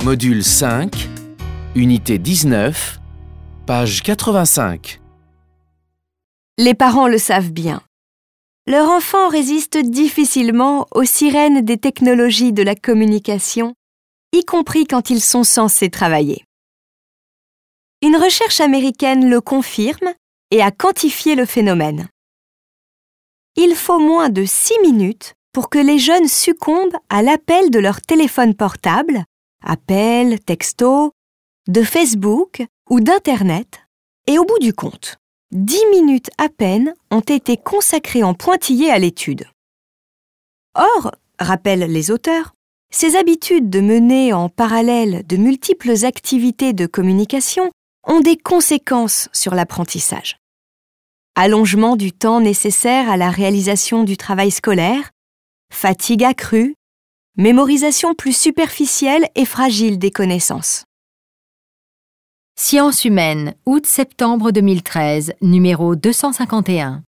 Module 5, Unité 19, page 85. Les parents le savent bien. Leur enfant résiste difficilement aux sirènes des technologies de la communication, y compris quand ils sont censés travailler. Une recherche américaine le confirme et a quantifié le phénomène. Il faut moins de 6 minutes pour que les jeunes succombent à l'appel de leur téléphone portable, appels, textos, de Facebook ou d'Internet, et au bout du compte, 10 minutes à peine ont été consacrées en pointillé à l'étude. Or, rappellent les auteurs, ces habitudes de mener en parallèle de multiples activités de communication ont des conséquences sur l'apprentissage. Allongement du temps nécessaire à la réalisation du travail scolaire, fatigue accrue, mémorisation plus superficielle et fragile des connaissances. Sciences humaines, août-septembre 2013, numéro 251.